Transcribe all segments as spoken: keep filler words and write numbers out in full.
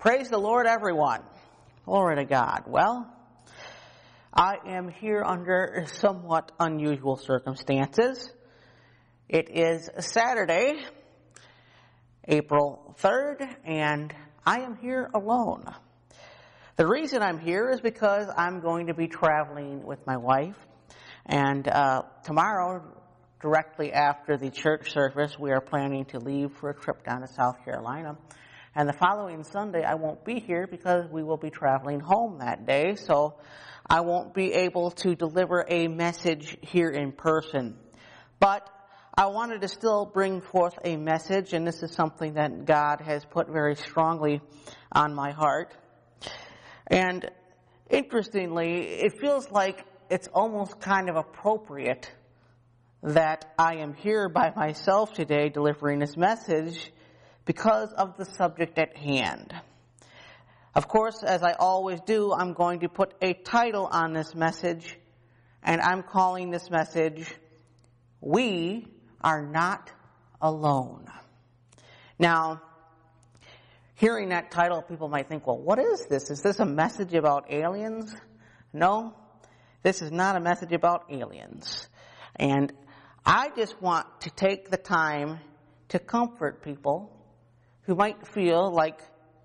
Praise the Lord, everyone. Glory to God. Well, I am here under somewhat unusual circumstances. It is Saturday, April third, and I am here alone. The reason I'm here is because I'm going to be traveling with my wife, and uh, tomorrow, directly after the church service, we are planning to leave for a trip down to South Carolina. And the following Sunday, I won't be here because we will be traveling home that day, so I won't be able to deliver a message here in person. But I wanted to still bring forth a message, and this is something that God has put very strongly on my heart. And interestingly, it feels like it's almost kind of appropriate that I am here by myself today delivering this message because of the subject at hand. Of course, as I always do, I'm going to put a title on this message, and I'm calling this message, We Are Not Alone. Now, hearing that title, people might think, well, what is this? Is this a message about aliens? No, this is not a message about aliens. And I just want to take the time to comfort people who might feel like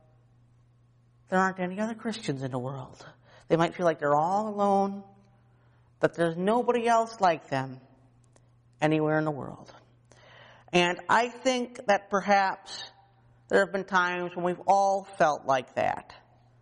there aren't any other Christians in the world. They might feel like they're all alone, that there's nobody else like them anywhere in the world. And I think that perhaps there have been times when we've all felt like that.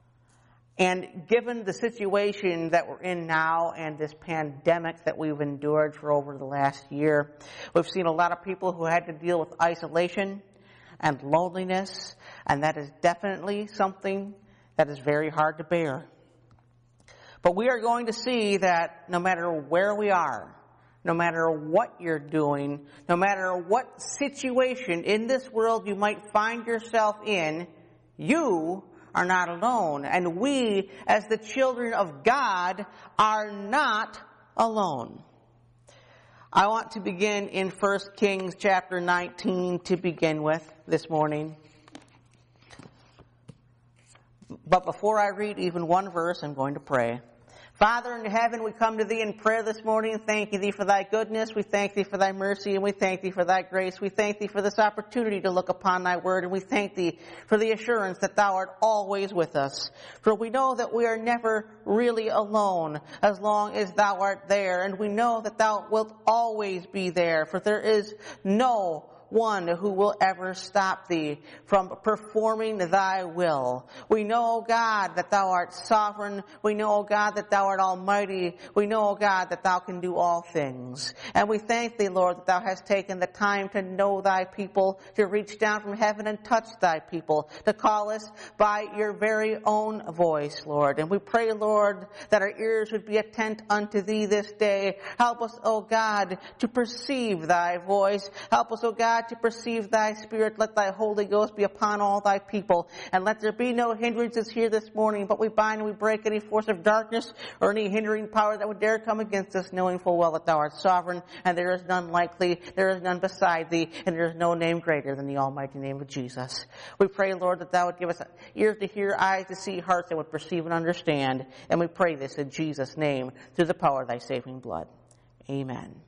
And given the situation that we're in now and this pandemic that we've endured for over the last year, we've seen a lot of people who had to deal with isolation and loneliness, and that is definitely something that is very hard to bear. But we are going to see that no matter where we are, no matter what you're doing, no matter what situation in this world you might find yourself in, you are not alone. And we, as the children of God, are not alone. I want to begin in First Kings chapter nineteen to begin with this morning. But before I read even one verse, I'm going to pray. Father in heaven, we come to Thee in prayer this morning, thanking Thee for Thy goodness. We thank Thee for Thy mercy, and we thank Thee for Thy grace. We thank Thee for this opportunity to look upon Thy word, and we thank Thee for the assurance that Thou art always with us. For we know that we are never really alone as long as Thou art there, and we know that Thou wilt always be there, for there is no one who will ever stop Thee from performing Thy will. We know, O God, that Thou art sovereign. We know, O God, that Thou art almighty. We know, O God, that Thou can do all things. And we thank Thee, Lord, that Thou hast taken the time to know Thy people, to reach down from heaven and touch Thy people, to call us by Your very own voice, Lord. And we pray, Lord, that our ears would be attent unto Thee this day. Help us, O God, to perceive Thy voice. Help us, O God, to perceive Thy Spirit. Let Thy Holy Ghost be upon all Thy people. And let there be no hindrances here this morning, but we bind and we break any force of darkness or any hindering power that would dare come against us, knowing full well that Thou art sovereign, and there is none like Thee, there is none beside Thee, and there is no name greater than the almighty name of Jesus. We pray, Lord, that Thou would give us ears to hear, eyes to see, hearts that would perceive and understand. And we pray this in Jesus' name, through the power of Thy saving blood. Amen.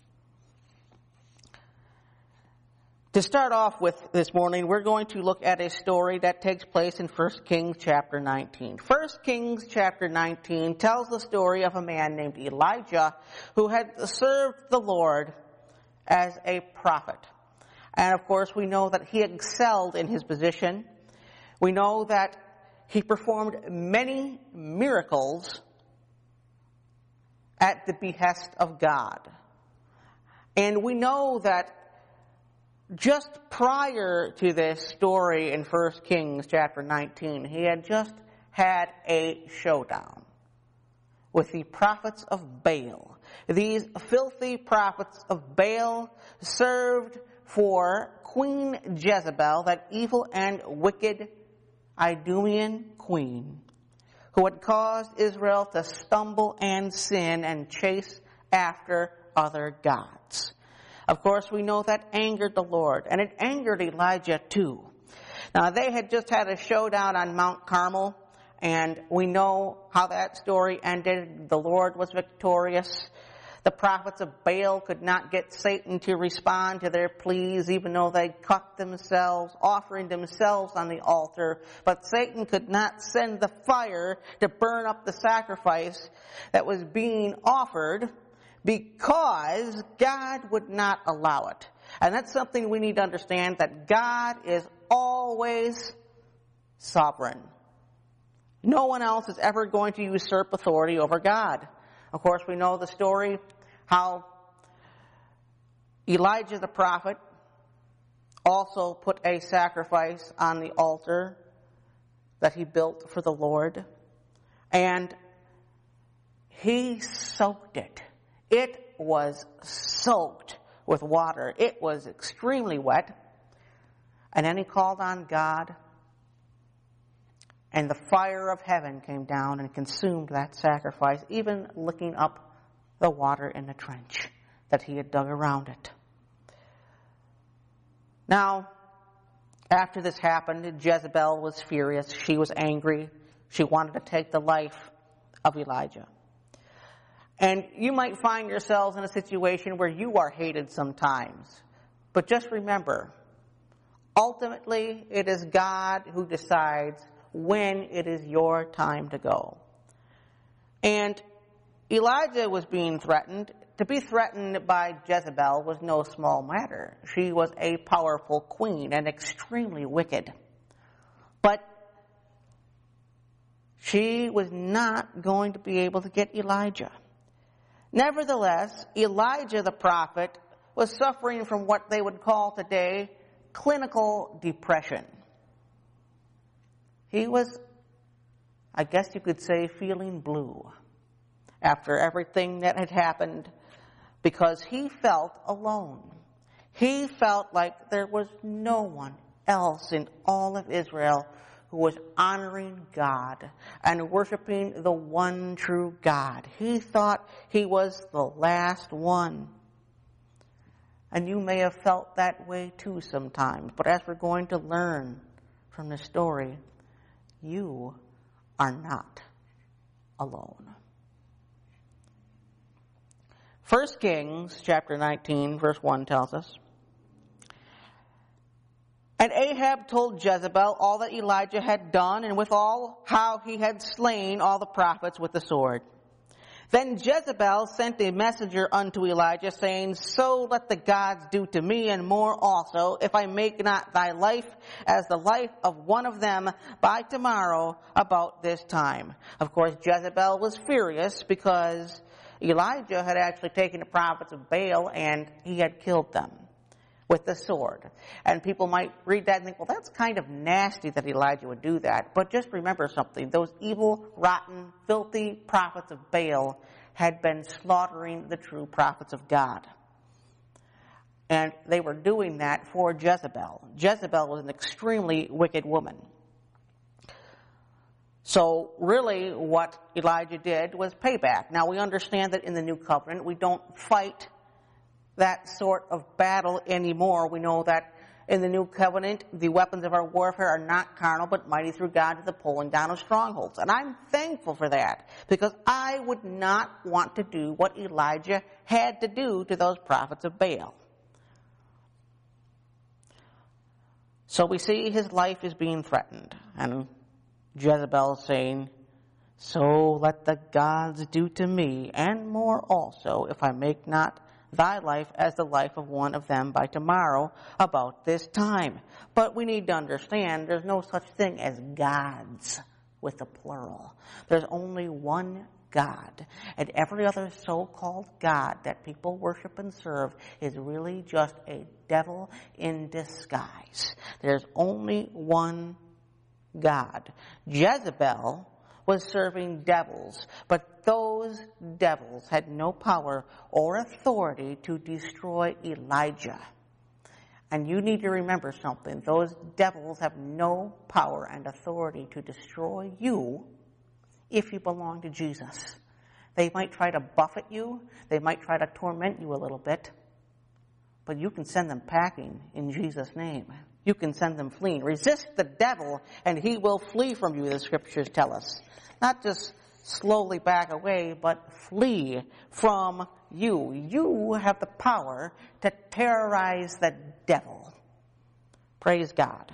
To start off with this morning, we're going to look at a story that takes place in First Kings chapter nineteen. First Kings chapter nineteen tells the story of a man named Elijah who had served the Lord as a prophet. And of course, we know that he excelled in his position. We know that he performed many miracles at the behest of God. And we know that just prior to this story in First Kings chapter nineteen, he had just had a showdown with the prophets of Baal. These filthy prophets of Baal served for Queen Jezebel, that evil and wicked Idumean queen, who had caused Israel to stumble and sin and chase after other gods. Of course, we know that angered the Lord, and it angered Elijah too. Now, they had just had a showdown on Mount Carmel, and we know how that story ended. The Lord was victorious. The prophets of Baal could not get Satan to respond to their pleas, even though they cut themselves, offering themselves on the altar. But Satan could not send the fire to burn up the sacrifice that was being offered because God would not allow it. And that's something we need to understand, that God is always sovereign. No one else is ever going to usurp authority over God. Of course, we know the story, how Elijah the prophet also put a sacrifice on the altar that he built for the Lord. And he soaked it. It was soaked with water. It was extremely wet. And then he called on God, and the fire of heaven came down and consumed that sacrifice, even licking up the water in the trench that he had dug around it. Now, after this happened, Jezebel was furious. She was angry. She wanted to take the life of Elijah. And you might find yourselves in a situation where you are hated sometimes. But just remember, ultimately, it is God who decides when it is your time to go. And Elijah was being threatened. To be threatened by Jezebel was no small matter. She was a powerful queen and extremely wicked. But she was not going to be able to get Elijah. Nevertheless, Elijah the prophet was suffering from what they would call today clinical depression. He was, I guess you could say, feeling blue after everything that had happened, because he felt alone. He felt like there was no one else in all of Israel who was honoring God and worshiping the one true God. He thought he was the last one. And you may have felt that way too sometimes. But as we're going to learn from the story, you are not alone. First Kings chapter nineteen verse one tells us, "And Ahab told Jezebel all that Elijah had done, and withal how he had slain all the prophets with the sword. Then Jezebel sent a messenger unto Elijah, saying, So let the gods do to me, and more also, if I make not thy life as the life of one of them by tomorrow about this time." Of course, Jezebel was furious because Elijah had actually taken the prophets of Baal and he had killed them with the sword. And people might read that and think, well, that's kind of nasty that Elijah would do that. But just remember something. Those evil, rotten, filthy prophets of Baal had been slaughtering the true prophets of God. And they were doing that for Jezebel. Jezebel was an extremely wicked woman. So really what Elijah did was payback. Now we understand that in the New Covenant we don't fight that sort of battle anymore. We know that in the New Covenant the weapons of our warfare are not carnal but mighty through God to the pulling down of strongholds. And I'm thankful for that, because I would not want to do what Elijah had to do to those prophets of Baal. So we see his life is being threatened, and Jezebel saying, So let the gods do to me, and more also, if I make not thy life as the life of one of them by tomorrow about this time. But we need to understand there's no such thing as gods with a plural. There's only one God. And every other so-called God that people worship and serve is really just a devil in disguise. There's only one God. Jezebel was serving devils, but those devils had no power or authority to destroy Elijah. And you need to remember something. Those devils have no power and authority to destroy you if you belong to Jesus. They might try to buffet you. They might try to torment you a little bit. But you can send them packing in Jesus' name. you can send them fleeing. Resist the devil and he will flee from you, the scriptures tell us. Not just slowly back away, but flee from you. You have the power to terrorize the devil. Praise God.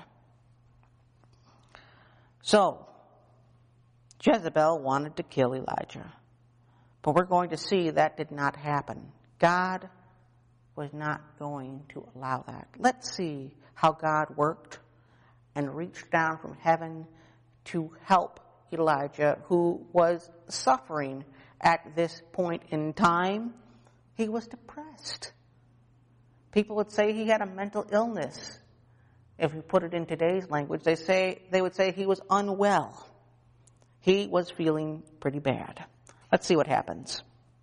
So, Jezebel wanted to kill Elijah. But we're going to see that did not happen. God was not going to allow that. Let's see how God worked and reached down from heaven to help Elijah, who was suffering at this point in time. He was depressed. People would say he had a mental illness. If we put it in today's language, they say they would say he was unwell. He was feeling pretty bad. Let's see what happens.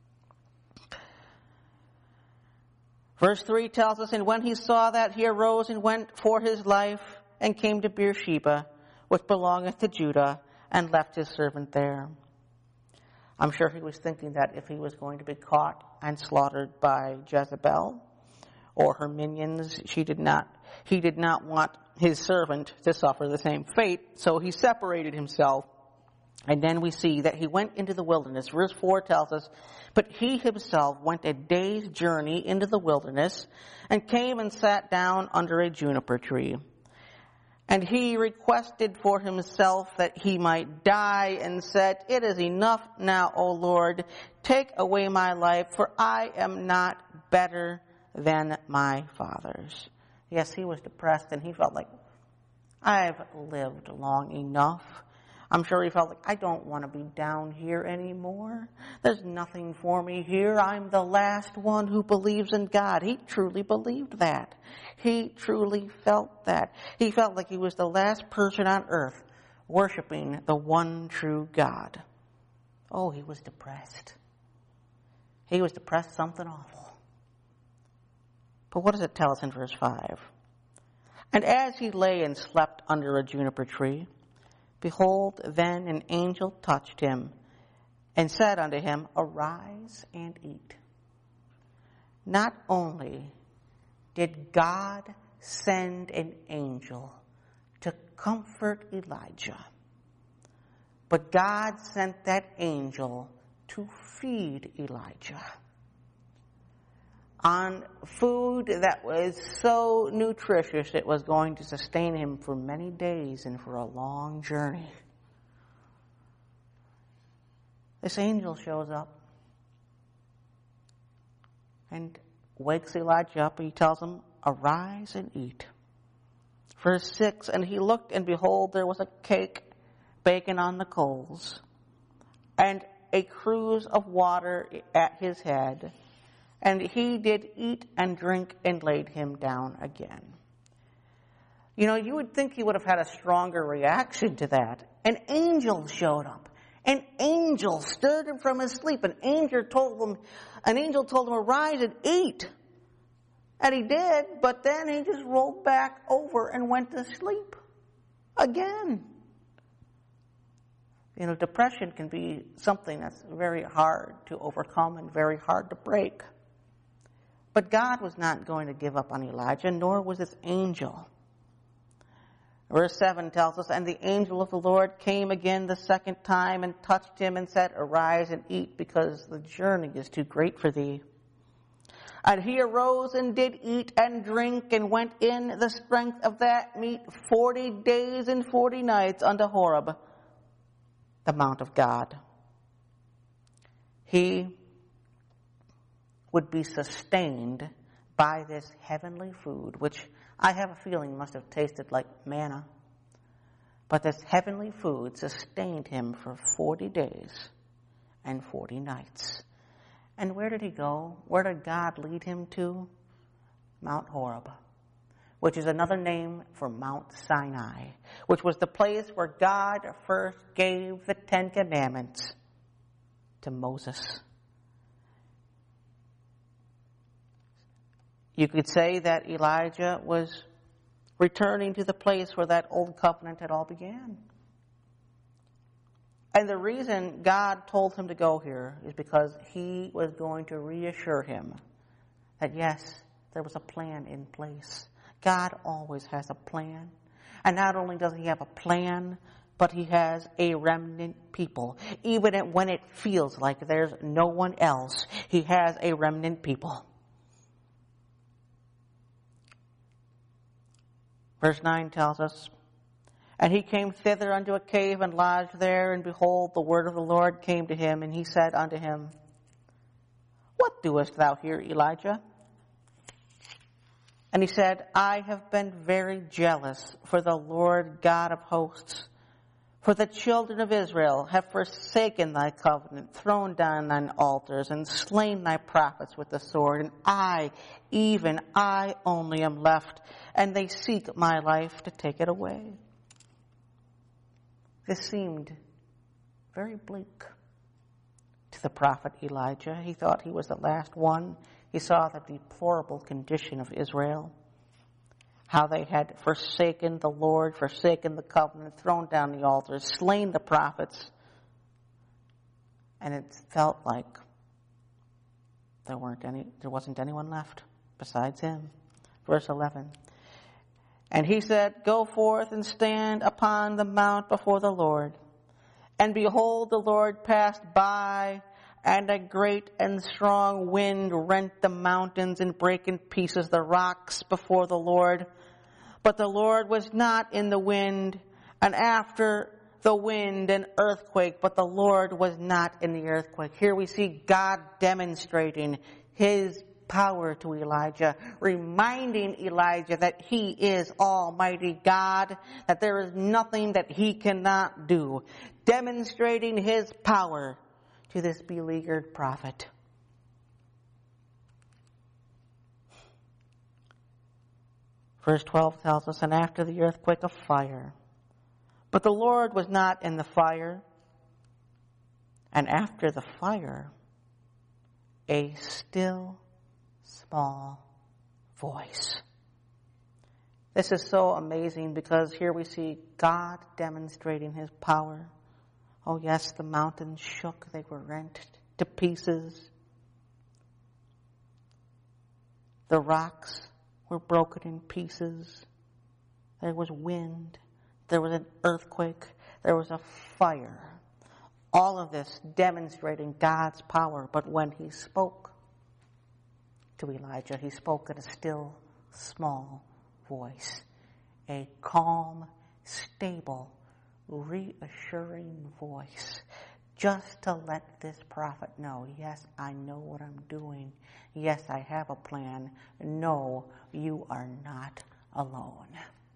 Verse three tells us, and when he saw that, he arose and went for his life and came to Beersheba, which belongeth to Judah, and left his servant there. I'm sure he was thinking that if he was going to be caught and slaughtered by Jezebel or her minions, she did not, he did not want his servant to suffer the same fate, so he separated himself. And then we see that he went into the wilderness. Verse four tells us, but he himself went a day's journey into the wilderness and came and sat down under a juniper tree. And he requested for himself that he might die and said, it is enough now, O Lord, take away my life, for I am not better than my fathers. Yes, he was depressed and he felt like, I've lived long enough. I'm sure he felt like, I don't want to be down here anymore. There's nothing for me here. I'm the last one who believes in God. He truly believed that. He truly felt that. He felt like he was the last person on earth worshiping the one true God. Oh, he was depressed. He was depressed, something awful. But what does it tell us in verse five? And as he lay and slept under a juniper tree, behold, then an angel touched him and said unto him, arise and eat. Not only did God send an angel to comfort Elijah, but God sent that angel to feed Elijah on food that was so nutritious it was going to sustain him for many days and for a long journey. This angel shows up and wakes Elijah up. He tells him, arise and eat. Verse six, and he looked, and behold, there was a cake baking on the coals, and a cruse of water at his head. And he did eat and drink and laid him down again. You know, you would think he would have had a stronger reaction to that. An angel showed up. An angel stirred him from his sleep. An angel told him, an angel told him, arise and eat. And he did, but then he just rolled back over and went to sleep again. You know, depression can be something that's very hard to overcome and very hard to break. But God was not going to give up on Elijah, nor was this angel. Verse seven tells us, and the angel of the Lord came again the second time and touched him and said, arise and eat, because the journey is too great for thee. And he arose and did eat and drink and went in the strength of that meat forty days and forty nights unto Horeb, the mount of God. He would be sustained by this heavenly food, which I have a feeling must have tasted like manna. But this heavenly food sustained him for forty days and forty nights. And where did he go? Where did God lead him to? Mount Horeb, which is another name for Mount Sinai, which was the place where God first gave the Ten Commandments to Moses. You could say that Elijah was returning to the place where that old covenant had all began. And the reason God told him to go here is because he was going to reassure him that yes, there was a plan in place. God always has a plan. And not only does he have a plan, but he has a remnant people. Even when it feels like there's no one else, he has a remnant people. Verse nine tells us, and he came thither unto a cave and lodged there, and behold, the word of the Lord came to him, and he said unto him, what doest thou here, Elijah? And he said, I have been very jealous for the Lord God of hosts. For the children of Israel have forsaken thy covenant, thrown down thine altars, and slain thy prophets with the sword. And I, even I only am left, and they seek my life to take it away. This seemed very bleak to the prophet Elijah. He thought he was the last one. He saw the deplorable condition of Israel, how they had forsaken the Lord, forsaken the covenant, thrown down the altars, slain the prophets. And it felt like there weren't any, there wasn't anyone left besides him. Verse eleven. And he said, go forth and stand upon the mount before the Lord. And behold, the Lord passed by, and a great and strong wind rent the mountains and brake in pieces the rocks before the Lord. But the Lord was not in the wind, and after the wind an earthquake, but the Lord was not in the earthquake. Here we see God demonstrating his power to Elijah, reminding Elijah that he is Almighty God, that there is nothing that he cannot do, demonstrating his power to this beleaguered prophet. Verse twelve tells us, and after the earthquake a fire. But the Lord was not in the fire. And after the fire, a still small voice. This is so amazing because here we see God demonstrating his power. Oh yes, the mountains shook. They were rent to pieces. The rocks were broken in pieces. There was wind. There was an earthquake. There was a fire. All of this demonstrating God's power. But when he spoke to Elijah, he spoke in a still, small voice. A calm, stable, reassuring voice. Just to let this prophet know, yes, I know what I'm doing. Yes, I have a plan. No, you are not alone.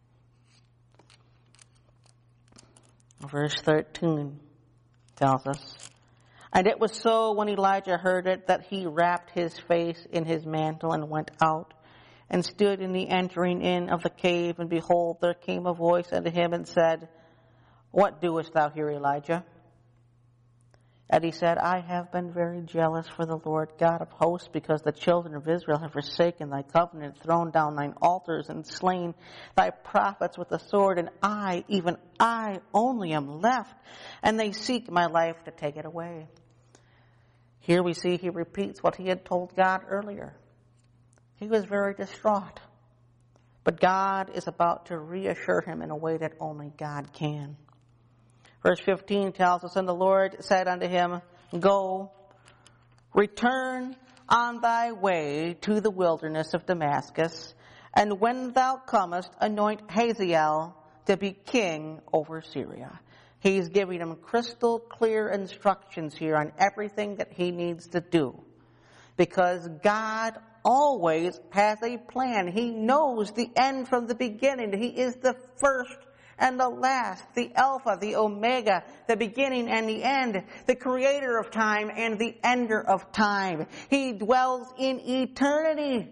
Verse thirteen tells us, and it was so when Elijah heard it that he wrapped his face in his mantle and went out and stood in the entering in of the cave. And behold, there came a voice unto him and said, what doest thou here, Elijah? And he said, I have been very jealous for the Lord God of hosts, because the children of Israel have forsaken thy covenant, thrown down thine altars, and slain thy prophets with the sword. And I, even I only am left, and they seek my life to take it away. Here we see he repeats what he had told God earlier. He was very distraught. But God is about to reassure him in a way that only God can. Verse fifteen tells us, and the Lord said unto him, go, return on thy way to the wilderness of Damascus, and when thou comest, anoint Hazael to be king over Syria. He's giving him crystal clear instructions here on everything that he needs to do. Because God always has a plan. He knows the end from the beginning. He is the first and the last, the Alpha, the Omega, the beginning and the end, the creator of time and the ender of time. He dwells in eternity.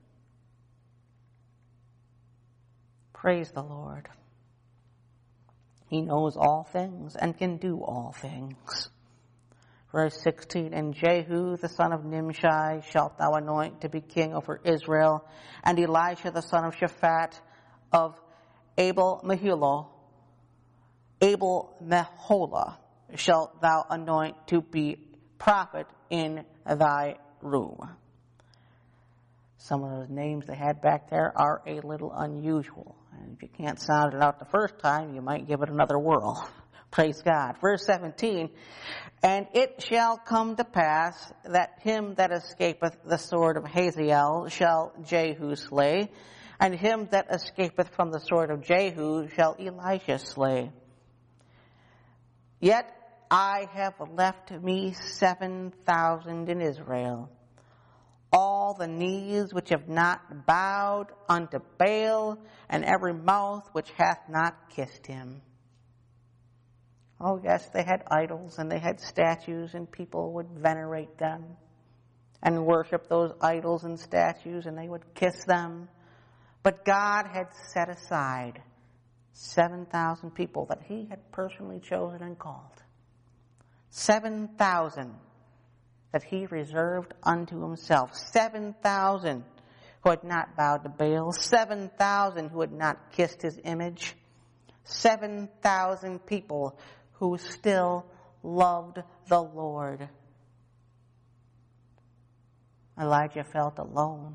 Praise the Lord. He knows all things and can do all things. Verse sixteen, and Jehu the son of Nimshi shalt thou anoint to be king over Israel, and Elisha the son of Shaphat of Abel Meholah, Abel Meholah shalt thou anoint to be prophet in thy room. Some of those names they had back there are a little unusual. And if you can't sound it out the first time, you might give it another whirl. Praise God. Verse seventeen, and it shall come to pass that him that escapeth the sword of Hazael shall Jehu slay, and him that escapeth from the sword of Jehu shall Elisha slay. Yet I have left me seven thousand in Israel, all the knees which have not bowed unto Baal, and every mouth which hath not kissed him. Oh yes, they had idols and they had statues, and people would venerate them and worship those idols and statues, and they would kiss them. But God had set aside seven thousand people that he had personally chosen and called. seven thousand that he reserved unto himself. seven thousand who had not bowed to Baal. seven thousand who had not kissed his image. seven thousand people who still loved the Lord. Elijah felt alone,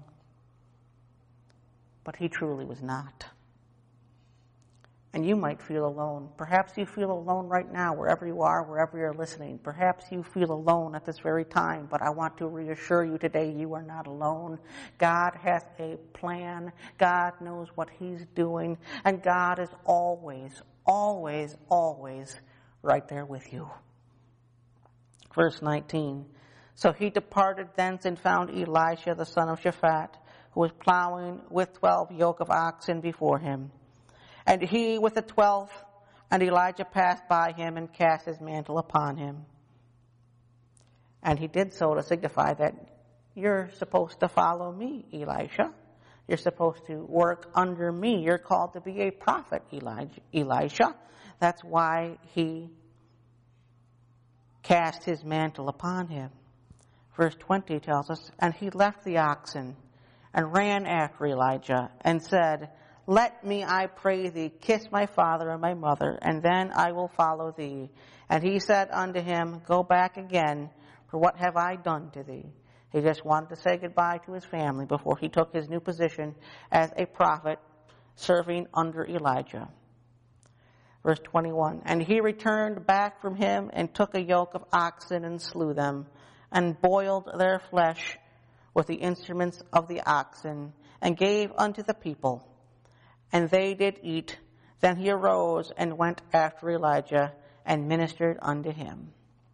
but he truly was not. And you might feel alone. Perhaps you feel alone right now, wherever you are, wherever you're listening. Perhaps you feel alone at this very time, but I want to reassure you today, you are not alone. God has a plan. God knows what he's doing, and God is always, always, always right there with you. Verse nineteen, so he departed thence and found Elisha the son of Shaphat, who was plowing with twelve yoke of oxen before him. And he with the twelfth, and Elijah passed by him and cast his mantle upon him. And he did so to signify that you're supposed to follow me, Elisha. You're supposed to work under me. You're called to be a prophet, Elijah, Elisha. That's why he cast his mantle upon him. Verse twenty tells us, and he left the oxen and ran after Elijah and said, let me, I pray thee, kiss my father and my mother, and then I will follow thee. And he said unto him, go back again, for what have I done to thee? He just wanted to say goodbye to his family before he took his new position as a prophet serving under Elijah. Verse twenty-one, and he returned back from him and took a yoke of oxen and slew them, and boiled their flesh with the instruments of the oxen, and gave unto the people. And they did eat. Then he arose and went after Elijah and ministered unto him.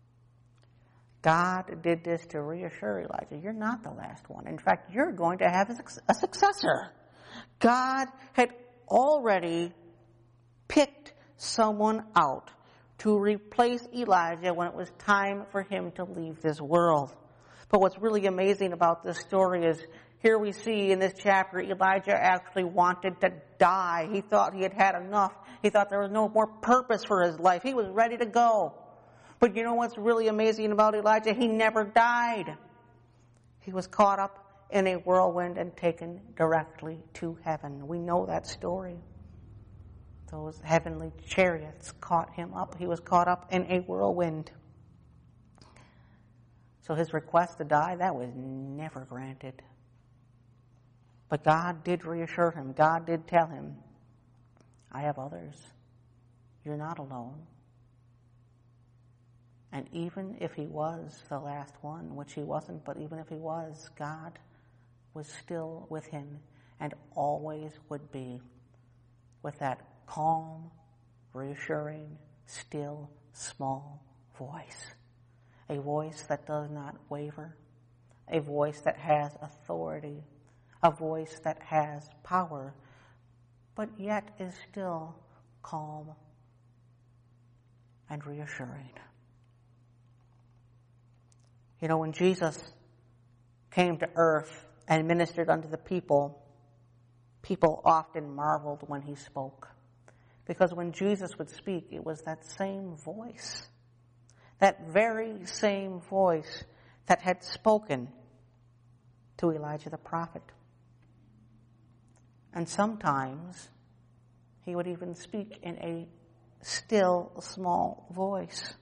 God did this to reassure Elijah, you're not the last one. In fact, you're going to have a successor. God had already picked someone out to replace Elijah when it was time for him to leave this world. But what's really amazing about this story is here we see in this chapter, Elijah actually wanted to die. He thought he had had enough. He thought there was no more purpose for his life. He was ready to go. But you know what's really amazing about Elijah? He never died. He was caught up in a whirlwind and taken directly to heaven. We know that story. Those heavenly chariots caught him up. He was caught up in a whirlwind. So his request to die, that was never granted. But God did reassure him. God did tell him, I have others. You're not alone. And even if he was the last one, which he wasn't, but even if he was, God was still with him and always would be, with that calm, reassuring, still, small voice. A voice that does not waver. A voice that has authority. A voice that has power, but yet is still calm and reassuring. You know, when Jesus came to earth and ministered unto the people, people often marveled when he spoke. Because when Jesus would speak, it was that same voice, that very same voice that had spoken to Elijah the prophet. And sometimes he would even speak in a still, small voice.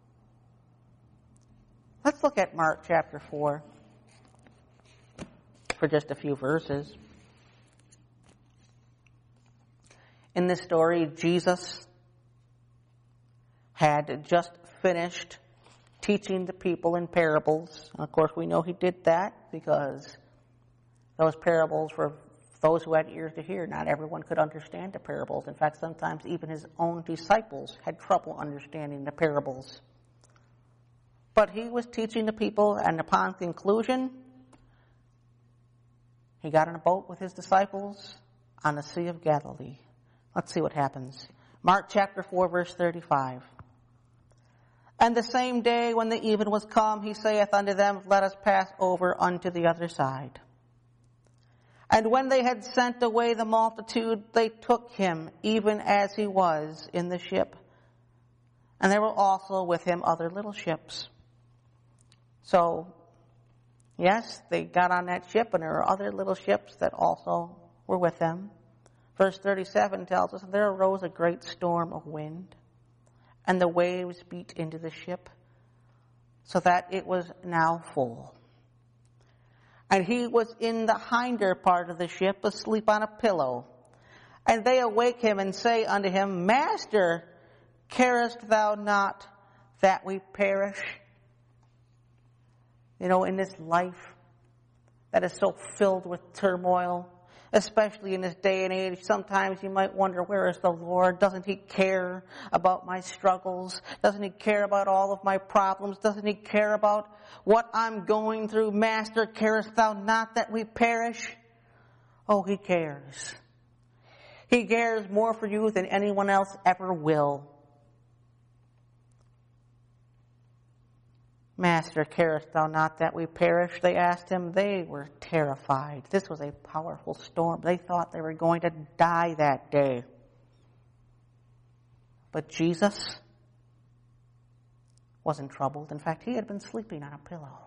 Let's look at Mark chapter four. for just a few verses. In this story, Jesus had just finished teaching the people in parables. And of course, we know he did that because those parables were those who had ears to hear. Not everyone could understand the parables. In fact, sometimes even his own disciples had trouble understanding the parables. But he was teaching the people, and upon conclusion, he got in a boat with his disciples on the Sea of Galilee. Let's see what happens. Mark chapter four, verse thirty-five. And the same day when the even was come, he saith unto them, Let us pass over unto the other side. And when they had sent away the multitude, they took him, even as he was, in the ship. And there were also with him other little ships. So, yes, they got on that ship, and there were other little ships that also were with them. Verse thirty-seven tells us, There arose a great storm of wind, and the waves beat into the ship, so that it was now full. And he was in the hinder part of the ship, asleep on a pillow. And they awake him and say unto him, Master, carest thou not that we perish? You know, in this life that is so filled with turmoil, especially in this day and age, sometimes you might wonder, where is the Lord? Doesn't he care about my struggles? Doesn't he care about all of my problems? Doesn't he care about what I'm going through? Master, carest thou not that we perish? Oh, he cares. He cares more for you than anyone else ever will. Master, carest thou not that we perish? They asked him. They were terrified. This was a powerful storm. They thought they were going to die that day. But Jesus wasn't troubled. In fact, he had been sleeping on a pillow.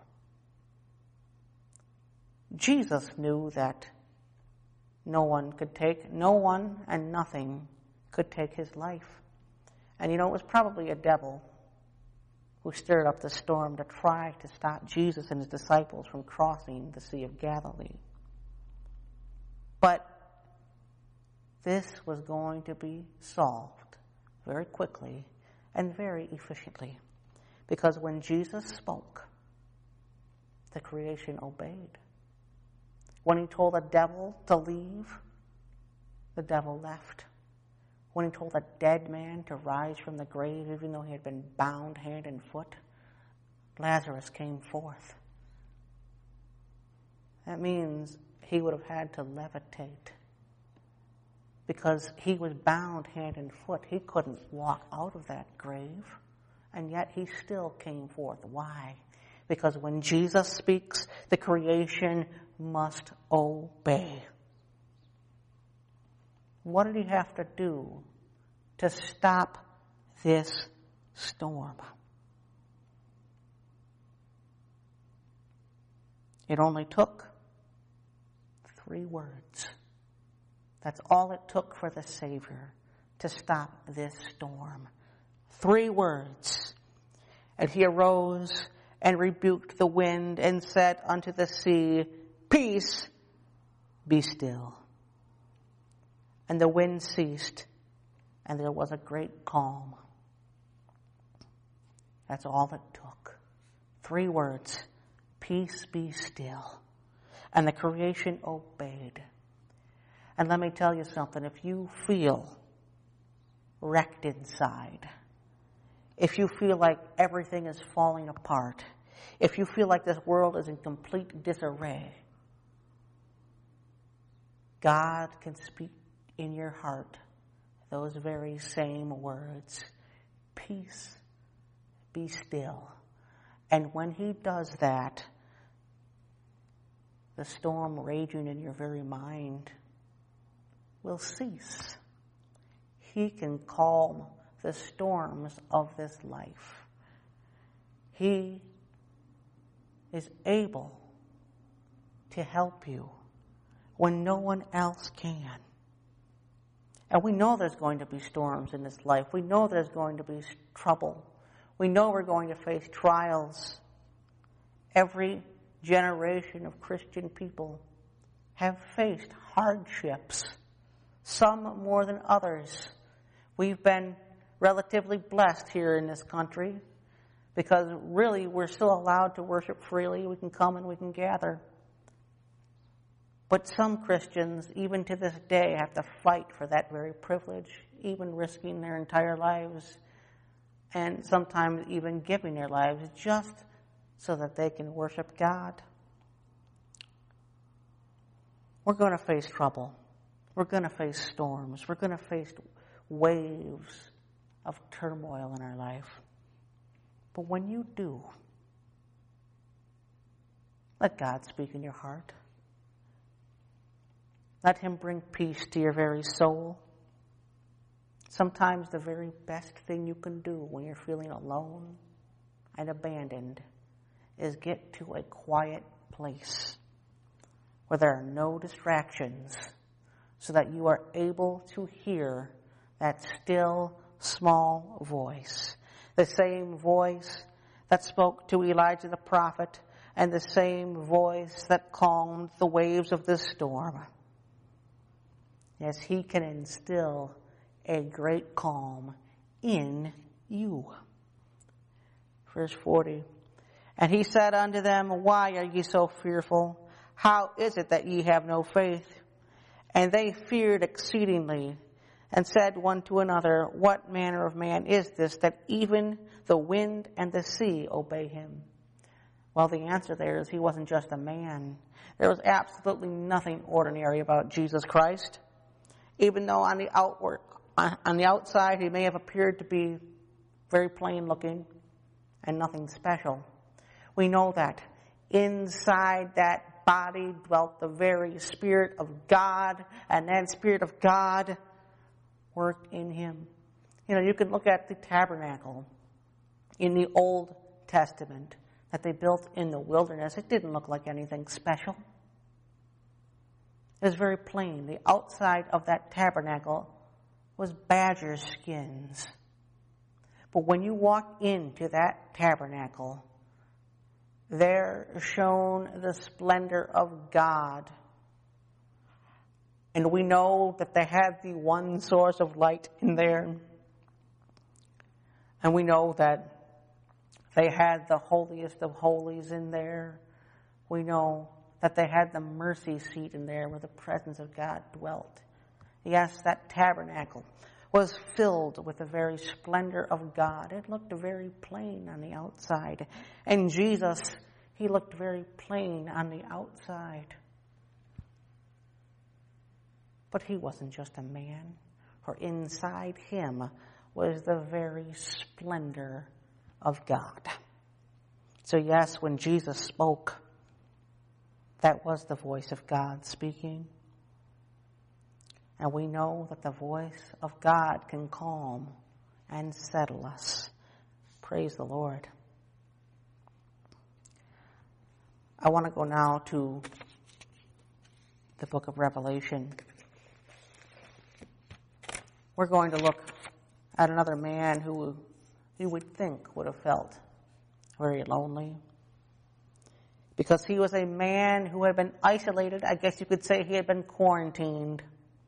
Jesus knew that no one could take, no one and nothing could take his life. And you know, it was probably a devil who stirred up the storm to try to stop Jesus and his disciples from crossing the Sea of Galilee. But this was going to be solved very quickly and very efficiently, because when Jesus spoke, the creation obeyed. When he told the devil to leave, the devil left. When he told a dead man to rise from the grave, even though he had been bound hand and foot, Lazarus came forth. That means he would have had to levitate, because he was bound hand and foot. He couldn't walk out of that grave, and yet he still came forth. Why? Because when Jesus speaks, the creation must obey. What did he have to do to stop this storm? It only took three words. That's all it took for the Savior to stop this storm. Three words. And he arose and rebuked the wind and said unto the sea, Peace, be still. And the wind ceased, and there was a great calm. That's all it took. Three words. Peace, be still. And the creation obeyed. And let me tell you something. If you feel wrecked inside, if you feel like everything is falling apart, if you feel like this world is in complete disarray, God can speak in your heart those very same words. Peace, be still. And when he does that, the storm raging in your very mind will cease. He can calm the storms of this life. He is able to help you when no one else can. And we know there's going to be storms in this life. We know there's going to be trouble. We know we're going to face trials. Every generation of Christian people have faced hardships, some more than others. We've been relatively blessed here in this country because really we're still allowed to worship freely. We can come and we can gather. But some Christians, even to this day, have to fight for that very privilege, even risking their entire lives and sometimes even giving their lives just so that they can worship God. We're going to face trouble. We're going to face storms. We're going to face waves of turmoil in our life. But when you do, let God speak in your heart. Let him bring peace to your very soul. Sometimes the very best thing you can do when you're feeling alone and abandoned is get to a quiet place where there are no distractions so that you are able to hear that still, small voice. The same voice that spoke to Elijah the prophet and the same voice that calmed the waves of this storm. Yes, he can instill a great calm in you. Verse forty. And he said unto them, Why are ye so fearful? How is it that ye have no faith? And they feared exceedingly, and said one to another, What manner of man is this, that even the wind and the sea obey him? Well, the answer there is he wasn't just a man. There was absolutely nothing ordinary about Jesus Christ. Even though on the outward, on the outside he may have appeared to be very plain looking and nothing special, we know that inside that body dwelt the very Spirit of God, and that Spirit of God worked in him. You know, you can look at the tabernacle in the Old Testament that they built in the wilderness. It didn't look like anything special. It was very plain. The outside of that tabernacle was badger skins. But when you walk into that tabernacle, there shone the splendor of God. And we know that they had the one source of light in there. And we know that they had the holiest of holies in there. We know that they had the mercy seat in there where the presence of God dwelt. Yes, that tabernacle was filled with the very splendor of God. It looked very plain on the outside. And Jesus, he looked very plain on the outside. But he wasn't just a man, for inside him was the very splendor of God. So yes, when Jesus spoke, that was the voice of God speaking. And we know that the voice of God can calm and settle us. Praise the Lord. I want to go now to the book of Revelation. We're going to look at another man who you would think would have felt very lonely, because he was a man who had been isolated. I guess you could say he had been quarantined.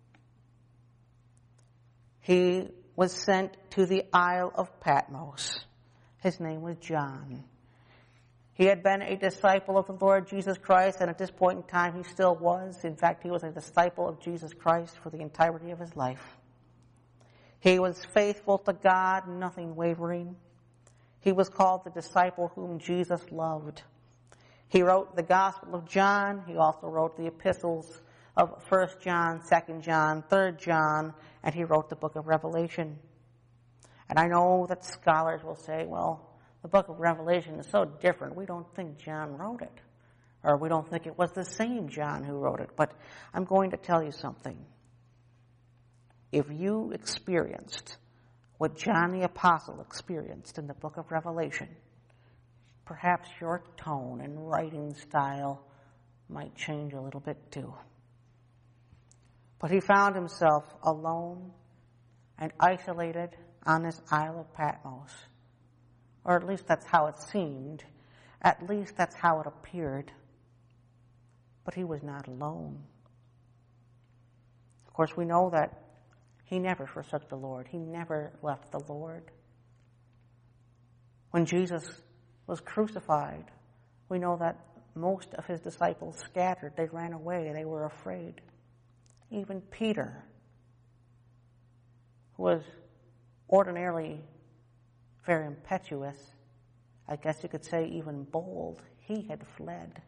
He was sent to the Isle of Patmos. His name was John. He had been a disciple of the Lord Jesus Christ, and at this point in time he still was. In fact, he was a disciple of Jesus Christ for the entirety of his life. He was faithful to God, nothing wavering. He was called the disciple whom Jesus loved. He wrote the Gospel of John. He also wrote the epistles of First John, Second John, Third John, and he wrote the book of Revelation. And I know that scholars will say, well, the book of Revelation is so different. We don't think John wrote it. Or we don't think it was the same John who wrote it. But I'm going to tell you something. If you experienced what John the Apostle experienced in the book of Revelation, perhaps your tone and writing style might change a little bit too. But he found himself alone and isolated on this Isle of Patmos. Or at least that's how it seemed. At least that's how it appeared. But he was not alone. Of course, we know that he never forsook the Lord. He never left the Lord. When Jesus was crucified, we know that most of his disciples scattered. They ran away. They were afraid. Even Peter, who was ordinarily very impetuous, I guess you could say even bold, he had fled.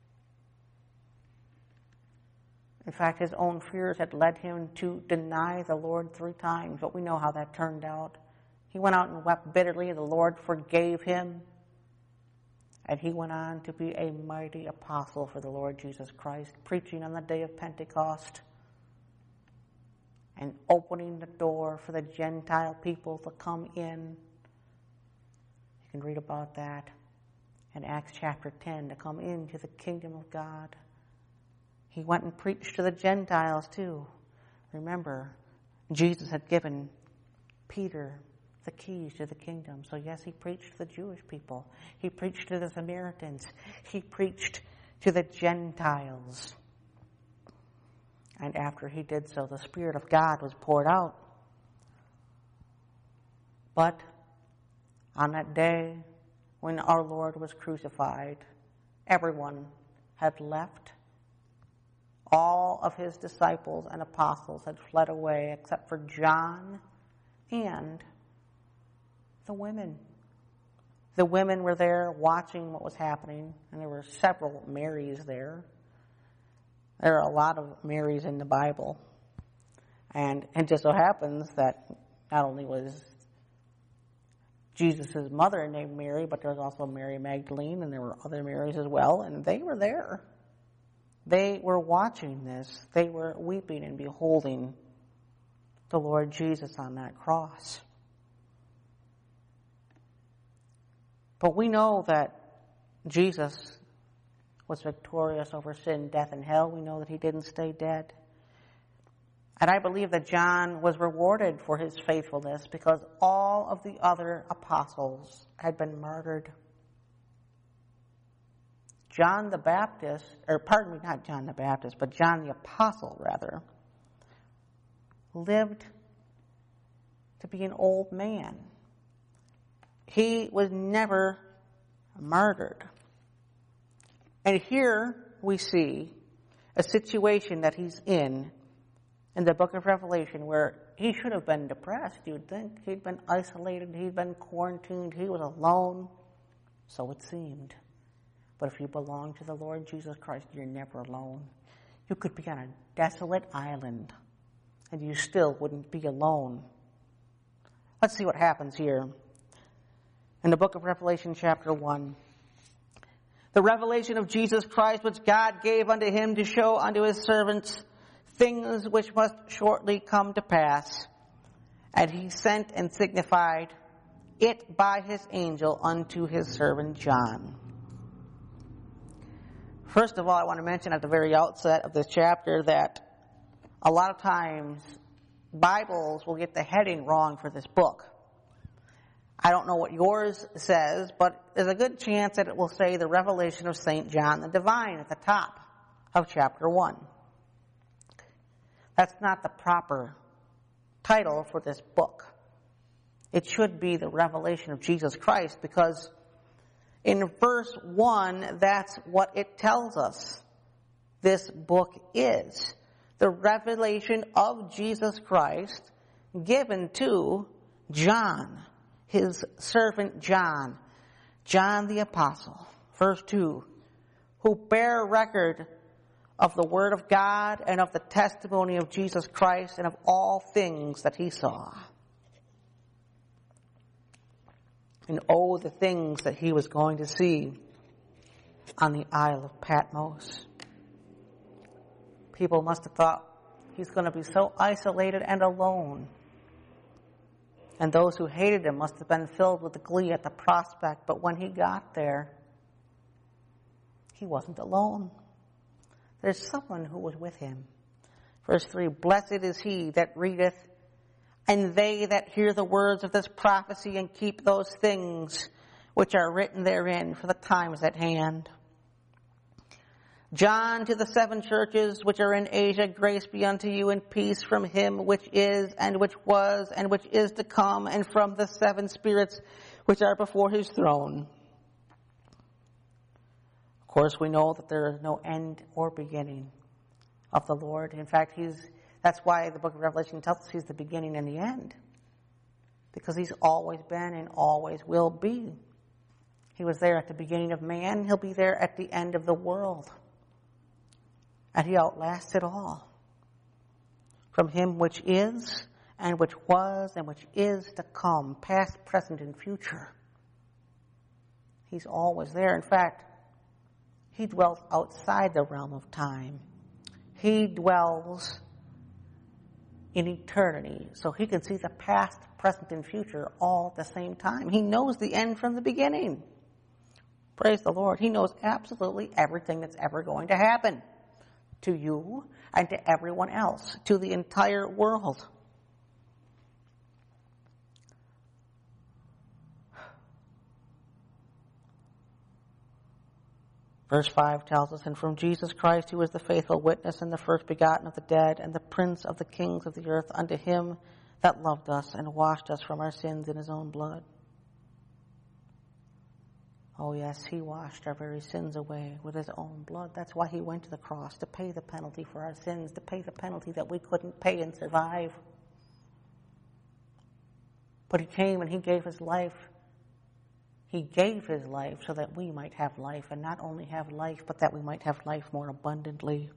In fact, his own fears had led him to deny the Lord three times, but we know how that turned out. He went out and wept bitterly. The Lord forgave him. And he went on to be a mighty apostle for the Lord Jesus Christ, preaching on the day of Pentecost and opening the door for the Gentile people to come in. You can read about that in Acts chapter ten, to come into the kingdom of God. He went and preached to the Gentiles too. Remember, Jesus had given Peter the keys to the kingdom. So yes, he preached to the Jewish people. He preached to the Samaritans. He preached to the Gentiles. And after he did so, the Spirit of God was poured out. But on that day when our Lord was crucified, everyone had left. All of his disciples and apostles had fled away except for John and the women. The women were there watching what was happening, and there were several Marys there. There are a lot of Marys in the Bible. And it just so happens that not only was Jesus' mother named Mary, but there was also Mary Magdalene, and there were other Marys as well, and they were there. They were watching this. They were weeping and beholding the Lord Jesus on that cross. But we know that Jesus was victorious over sin, death, and hell. We know that he didn't stay dead. And I believe that John was rewarded for his faithfulness because all of the other apostles had been martyred. John the Baptist, or pardon me, not John the Baptist, but John the Apostle, rather, lived to be an old man. He was never martyred. And here we see a situation that he's in in the book of Revelation where he should have been depressed, you'd think. He'd been isolated, he'd been quarantined, he was alone. So it seemed. But if you belong to the Lord Jesus Christ, you're never alone. You could be on a desolate island, and you still wouldn't be alone. Let's see what happens here. In the book of Revelation, chapter one. The revelation of Jesus Christ, which God gave unto him to show unto his servants things which must shortly come to pass. And he sent and signified it by his angel unto his servant John. First of all, I want to mention at the very outset of this chapter that a lot of times Bibles will get the heading wrong for this book. I don't know what yours says, but there's a good chance that it will say the revelation of Saint John the Divine at the top of chapter one. That's not the proper title for this book. It should be the revelation of Jesus Christ, because in verse one, that's what it tells us this book is. The revelation of Jesus Christ given to John, his servant John, John the Apostle. Verse two, who bear record of the Word of God and of the testimony of Jesus Christ and of all things that he saw. And oh, the things that he was going to see on the Isle of Patmos. People must have thought he's going to be so isolated and alone. And those who hated him must have been filled with glee at the prospect. But when he got there, he wasn't alone. There's someone who was with him. Verse three, blessed is he that readeth, and they that hear the words of this prophecy and keep those things which are written therein, for the time is at hand. John, to the seven churches which are in Asia, grace be unto you and peace from him which is, and which was, and which is to come, and from the seven spirits which are before his throne. Of course, we know that there is no end or beginning of the Lord. In fact, he's that's why the book of Revelation tells us he's the beginning and the end. Because he's always been and always will be. He was there at the beginning of man. He'll be there at the end of the world. And he outlasts it all. From him which is, and which was, and which is to come, past, present, and future. He's always there. In fact, he dwells outside the realm of time. He dwells in eternity. So he can see the past, present, and future all at the same time. He knows the end from the beginning. Praise the Lord. He knows absolutely everything that's ever going to happen to you and to everyone else, to the entire world. Verse five tells us, and from Jesus Christ, who is the faithful witness and the first begotten of the dead and the prince of the kings of the earth, unto him that loved us and washed us from our sins in his own blood. Oh yes, he washed our very sins away with his own blood. That's why he went to the cross, to pay the penalty for our sins, to pay the penalty that we couldn't pay and survive. But he came and he gave his life. He gave his life so that we might have life, and not only have life, but that we might have life more abundantly.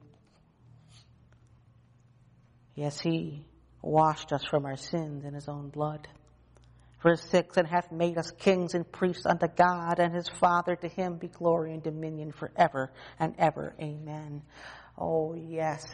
Yes, he washed us from our sins in his own blood. Verse six, and hath made us kings and priests unto God and his Father. To him be glory and dominion forever and ever. Amen. Oh, yes.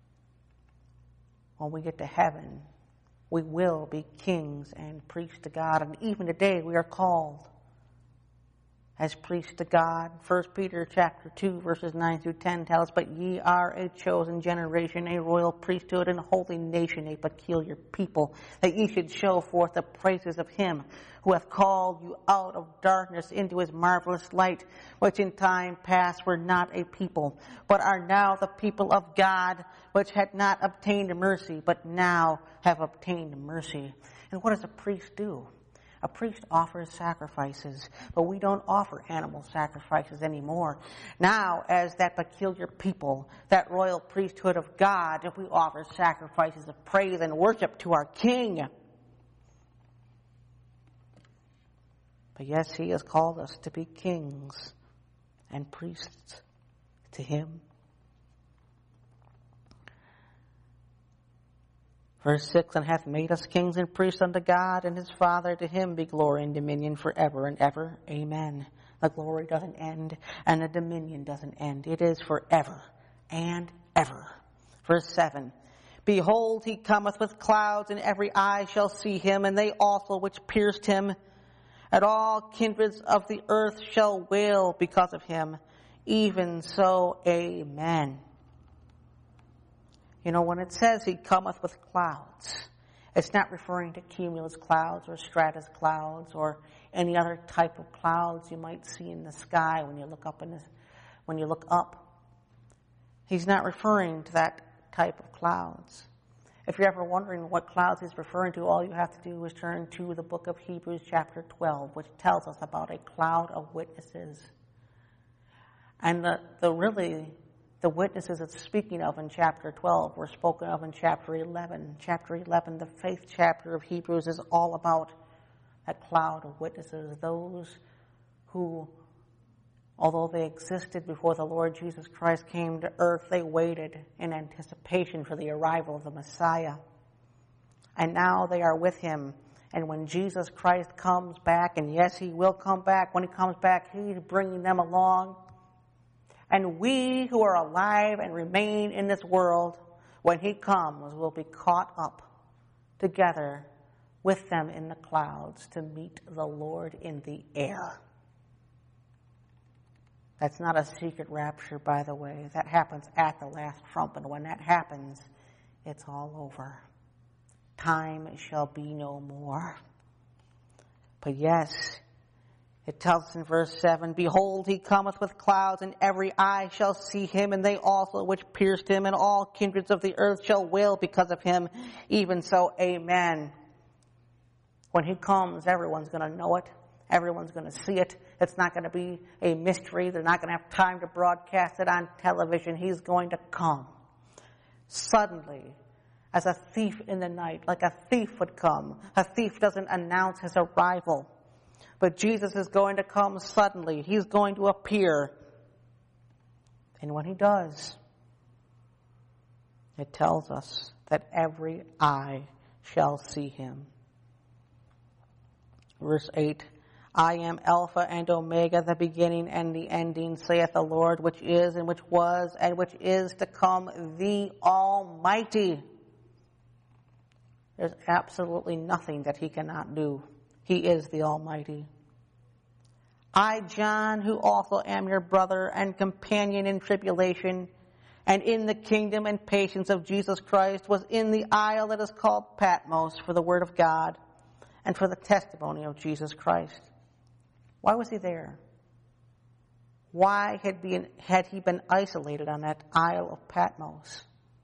When we get to heaven, we will be kings and priests to God. And even today we are called as priests to God. First Peter chapter two, verses nine through ten tells us, but ye are a chosen generation, a royal priesthood, and a holy nation, a peculiar people, that ye should show forth the praises of him who hath called you out of darkness into his marvelous light, which in time past were not a people, but are now the people of God, which had not obtained mercy, but now have obtained mercy. And what does a priest do? A priest offers sacrifices, but we don't offer animal sacrifices anymore. Now, as that peculiar people, that royal priesthood of God, we offer sacrifices of praise and worship to our King. But yes, he has called us to be kings and priests to him. Verse six, and hath made us kings and priests unto God and his Father. To him be glory and dominion forever and ever. Amen. The glory doesn't end and the dominion doesn't end. It is forever and ever. Verse seven, behold, he cometh with clouds, and every eye shall see him, and they also which pierced him. And all kindreds of the earth shall wail because of him. Even so, amen. You know, when it says he cometh with clouds, it's not referring to cumulus clouds or stratus clouds or any other type of clouds you might see in the sky when you look up in the, when you look up. He's not referring to that type of clouds. If you're ever wondering what clouds he's referring to, all you have to do is turn to the book of Hebrews chapter twelve, which tells us about a cloud of witnesses. And the, the really... The witnesses it's speaking of in chapter twelve were spoken of in chapter eleven. Chapter eleven, the faith chapter of Hebrews, is all about that cloud of witnesses, those who, although they existed before the Lord Jesus Christ came to earth, they waited in anticipation for the arrival of the Messiah. And now they are with him. And when Jesus Christ comes back, and yes, he will come back, when he comes back, he's bringing them along. And we who are alive and remain in this world, when he comes, will be caught up together with them in the clouds to meet the Lord in the air. That's not a secret rapture, by the way. That happens at the last trump, and when that happens, it's all over. Time shall be no more. But yes, It tells us in verse seven, behold, he cometh with clouds, and every eye shall see him, and they also which pierced him, and all kindreds of the earth shall wail because of him. Even so, amen. When he comes, everyone's going to know it. Everyone's going to see it. It's not going to be a mystery. They're not going to have time to broadcast it on television. He's going to come suddenly, as a thief in the night, like a thief would come. A thief doesn't announce his arrival. But Jesus is going to come suddenly. He's going to appear. And when he does, it tells us that every eye shall see him. Verse eight, I am Alpha and Omega, the beginning and the ending, saith the Lord, which is and which was and which is to come, the Almighty. There's absolutely nothing that he cannot do. He is the Almighty. I, John, who also am your brother and companion in tribulation and in the kingdom and patience of Jesus Christ, was in the isle that is called Patmos for the word of God and for the testimony of Jesus Christ. Why was he there? Why had, been, had he been isolated on that Isle of Patmos?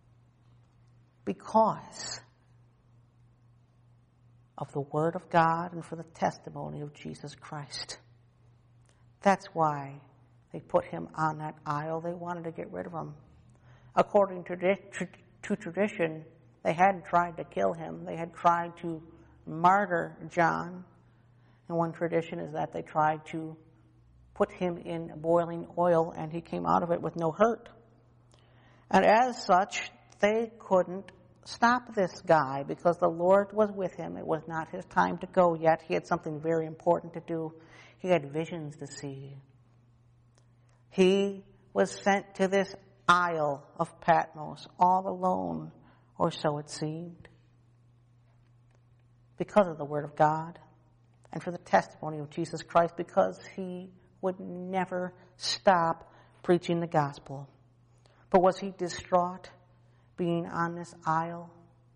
Because of the Word of God and for the testimony of Jesus Christ. That's why they put him on that isle. They wanted to get rid of him. According to, to tradition, they had tried to kill him. They had tried to martyr John. And one tradition is that they tried to put him in boiling oil and he came out of it with no hurt. And as such, they couldn't stop this guy because the Lord was with him. It was not his time to go yet. He had something very important to do. He had visions to see. He was sent to this Isle of Patmos all alone, or so it seemed, because of the Word of God and for the testimony of Jesus Christ, because he would never stop preaching the gospel. But was he distraught being on this Isle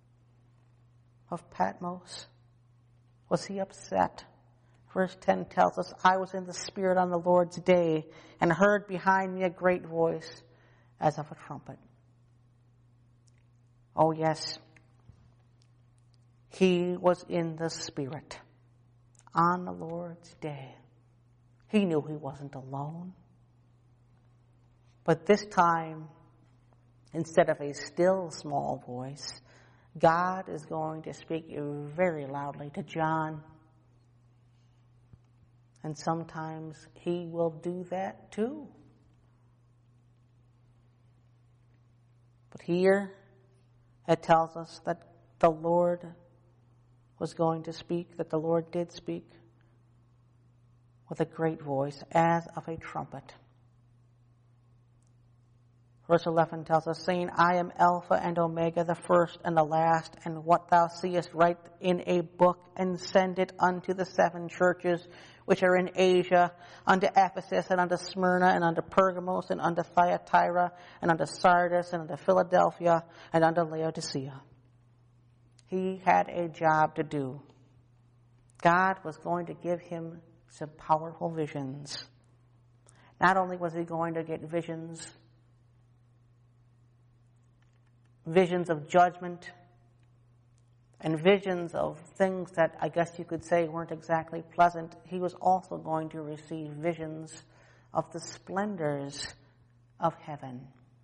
of Patmos? Was he upset? Verse ten tells us, I was in the Spirit on the Lord's day and heard behind me a great voice as of a trumpet. Oh yes, he was in the Spirit on the Lord's day. He knew he wasn't alone. But this time, instead of a still small voice, God is going to speak very loudly to John. And sometimes he will do that too. But here it tells us that the Lord was going to speak, that the Lord did speak with a great voice as of a trumpet. Verse eleven tells us, saying, I am Alpha and Omega, the first and the last, and what thou seest write in a book, and send it unto the seven churches which are in Asia, unto Ephesus, and unto Smyrna, and unto Pergamos, and unto Thyatira, and unto Sardis, and unto Philadelphia, and unto Laodicea. He had a job to do. God was going to give him some powerful visions. Not only was he going to get visions, visions of judgment, and visions of things that I guess you could say weren't exactly pleasant, he was also going to receive visions of the splendors of heaven.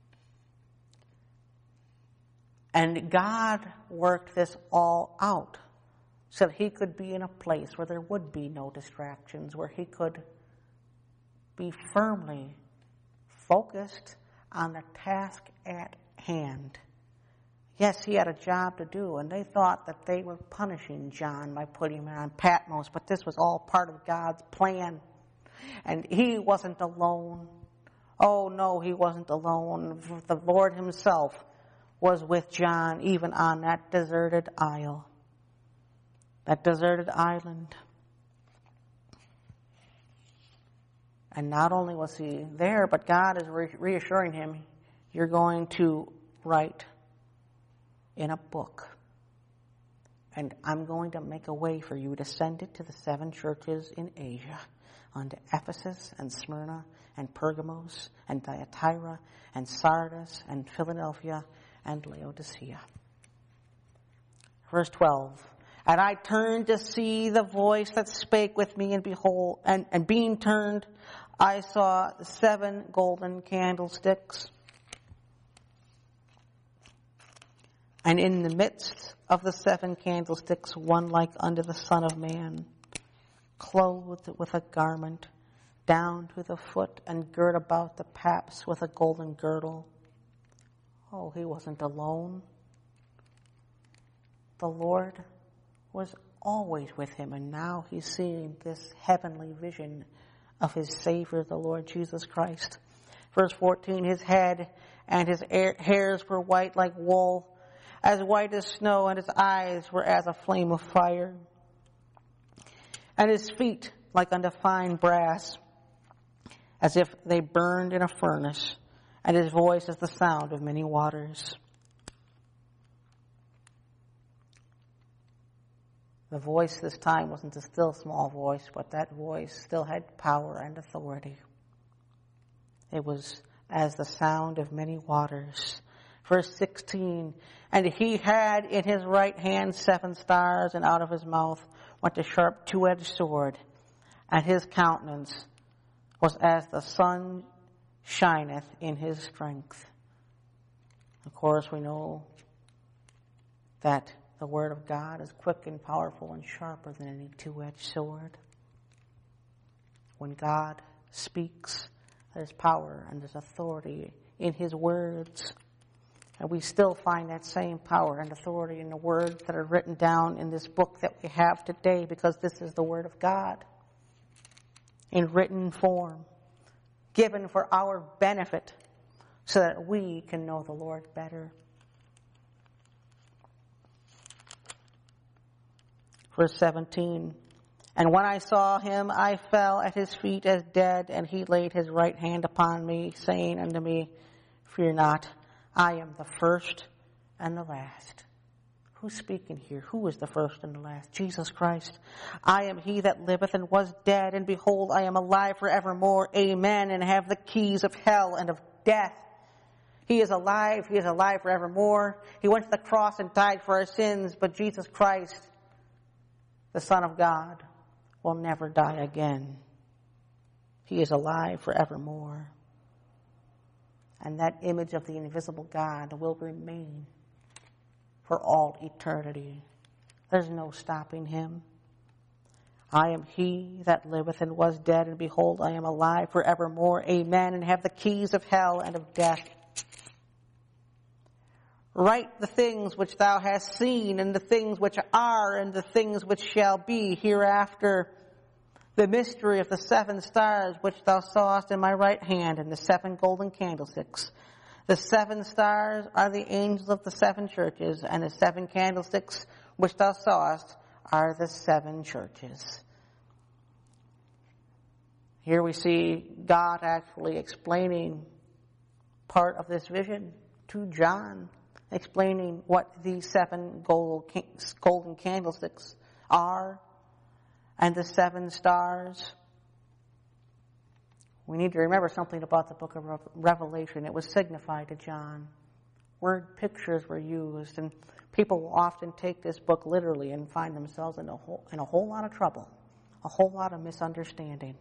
And God worked this all out so that he could be in a place where there would be no distractions, where he could be firmly focused on the task at hand. Yes, he had a job to do, and they thought that they were punishing John by putting him on Patmos, but this was all part of God's plan. And he wasn't alone. Oh, no, he wasn't alone. The Lord himself was with John, even on that deserted isle, that deserted island. And not only was he there, but God is re- reassuring him, you're going to write in a book, and I'm going to make a way for you to send it to the seven churches in Asia. unto Ephesus and Smyrna and Pergamos and Thyatira and Sardis and Philadelphia and Laodicea. Verse twelve. And I turned to see the voice that spake with me, and behold, and, and being turned, I saw seven golden candlesticks. And in the midst of the seven candlesticks, one like unto the Son of Man, clothed with a garment down to the foot, and girt about the paps with a golden girdle. Oh, he wasn't alone. The Lord was always with him, and now he's seeing this heavenly vision of his Savior, the Lord Jesus Christ. Verse fourteen, his head and his hairs were white like wool, as white as snow, and his eyes were as a flame of fire. And his feet like unto fine brass, as if they burned in a furnace, and his voice as the sound of many waters. The voice this time wasn't a still small voice, but that voice still had power and authority. It was as the sound of many waters. Verse sixteen, and he had in his right hand seven stars, and out of his mouth went a sharp two-edged sword, and his countenance was as the sun shineth in his strength. Of course, we know that the word of God is quick and powerful and sharper than any two-edged sword. When God speaks, there's power and there's authority in his words. And we still find that same power and authority in the words that are written down in this book that we have today, because this is the word of God in written form, given for our benefit so that we can know the Lord better. Verse seventeen, and when I saw him, I fell at his feet as dead, and he laid his right hand upon me, saying unto me, fear not, I am the first and the last. Who's speaking here? Who is the first and the last? Jesus Christ. I am he that liveth and was dead, and behold, I am alive forevermore. Amen. And have the keys of hell and of death. He is alive. He is alive forevermore. He went to the cross and died for our sins, but Jesus Christ, the Son of God, will never die again. He is alive forevermore. And that image of the invisible God will remain for all eternity. There's no stopping him. I am he that liveth and was dead, and behold, I am alive forevermore. Amen. And have the keys of hell and of death. Write the things which thou hast seen, and the things which are, and the things which shall be hereafter. The mystery of the seven stars which thou sawest in my right hand, and the seven golden candlesticks. The seven stars are the angels of the seven churches, and the seven candlesticks which thou sawest are the seven churches. Here we see God actually explaining part of this vision to John, explaining what these seven gold, golden candlesticks are and the seven stars. We need to remember something about the book of Revelation. It was signified to John. Word pictures were used, and people will often take this book literally and find themselves in a whole, in a whole lot of trouble, a whole lot of misunderstanding.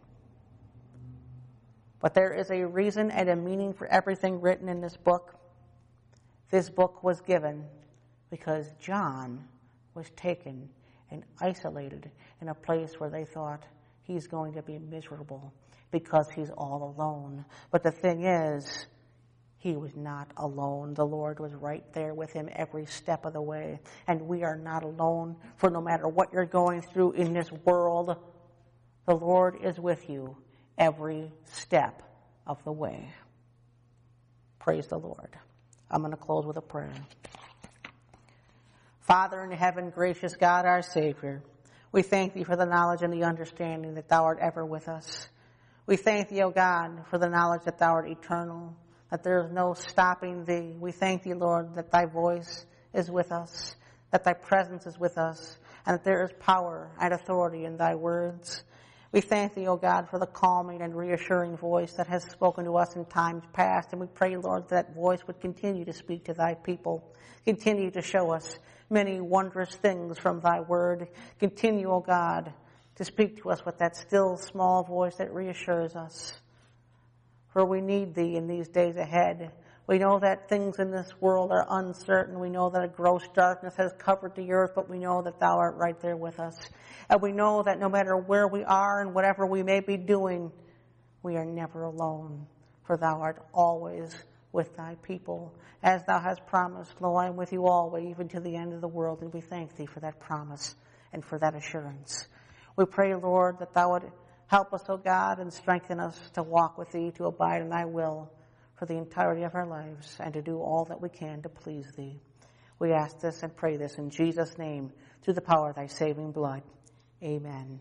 But there is a reason and a meaning for everything written in this book. This book was given because John was taken and isolated in a place where they thought he's going to be miserable because he's all alone. But the thing is, he was not alone. The Lord was right there with him every step of the way. And we are not alone, for no matter what you're going through in this world, the Lord is with you every step of the way. Praise the Lord. I'm going to close with a prayer. Father in heaven, gracious God, our Savior, we thank thee for the knowledge and the understanding that thou art ever with us. We thank thee, O God, for the knowledge that thou art eternal, that there is no stopping thee. We thank thee, Lord, that thy voice is with us, that thy presence is with us, and that there is power and authority in thy words. We thank thee, O God, for the calming and reassuring voice that has spoken to us in times past. And we pray, Lord, that, that voice would continue to speak to thy people. Continue to show us many wondrous things from thy word. Continue, O God, to speak to us with that still small voice that reassures us. For we need thee in these days ahead. We know that things in this world are uncertain. We know that a gross darkness has covered the earth, but we know that thou art right there with us. And we know that no matter where we are and whatever we may be doing, we are never alone, for thou art always with thy people. As thou hast promised, lo, I am with you always, even to the end of the world. And we thank thee for that promise and for that assurance. We pray, Lord, that thou would help us, O God, and strengthen us to walk with thee, to abide in thy will for the entirety of our lives, and to do all that we can to please thee. We ask this and pray this in Jesus' name, through the power of thy saving blood. Amen.